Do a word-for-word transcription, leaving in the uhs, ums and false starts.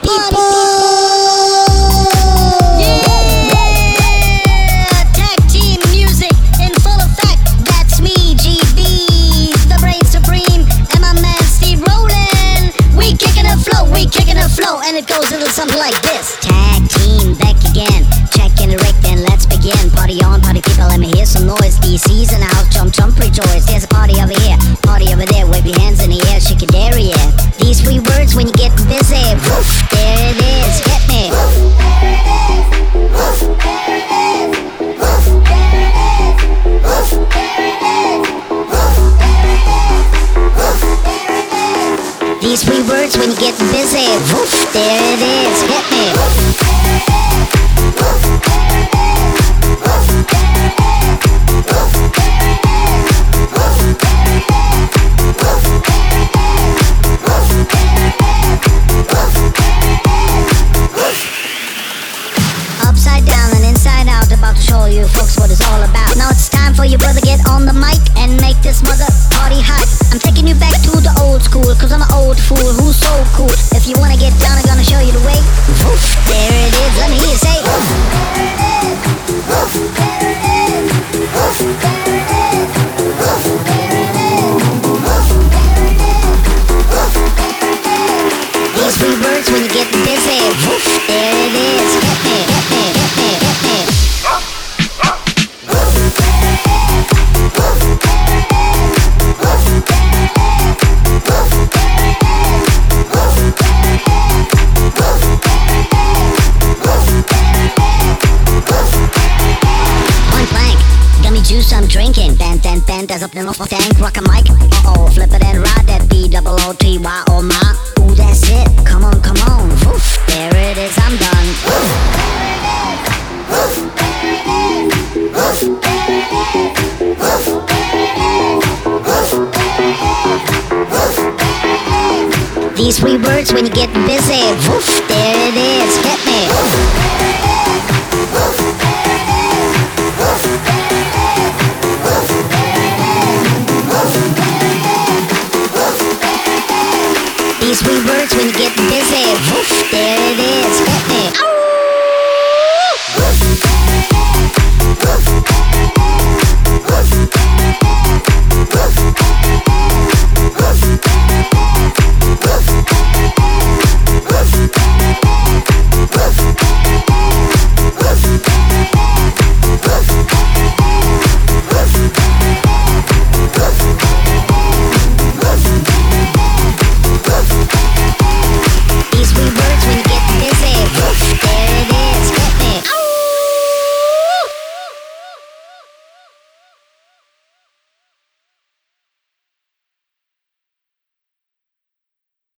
And it goes a little something like this. Tag team back again. Check and erect and let's begin. Party on, party people, let me hear some noise. D C's in the house, jump, jump, rejoice. There's a party over here, party over there. Wave your hands in the air, shake your derriere. These three words when you get busy. Woof, there it is, get me. These three words when you get busy. Woof, there it is, get me. Upside down and inside out, about to show you folks what it's all about. Now it's time for your brother get on the mic and make this mother party hot. I'm taking you back to the old school, cause I'm an old fool who's so cool. If you wanna get down, I'm gonna show you the way. Woof, there it is, let me hear you say. Woof, there it is, woof, there it is, woof, there it is, woof, there it is, woof, there it is, woof, there it is. These three words when you get busy. Woof, there it is, get me, get me, get me, get me. Woof, there it is, woof, there it is, woof, there it is, woof, there it is, woof, there it is, woof, there it is, woof, there it is, woof, there it is. Point blank, gummy juice I'm drinking. Band, band, band, there's up and off my tank. Rock a mic, uh-oh, flip it and ride that B double O T Y, oh my. Ooh, that's it, come on, come on. Woof, there it is, I'm done. Woof, there it is, woof, there it is, woof, there it is, woof, there it is, woof, there it is, woof, there it is. These three words when you get busy. Woof, there it is, get me. Woof, there it is, woof, there it is, woof, there it is, woof, there it is, woof, there it is, woof, there it is. These three words when you get busy.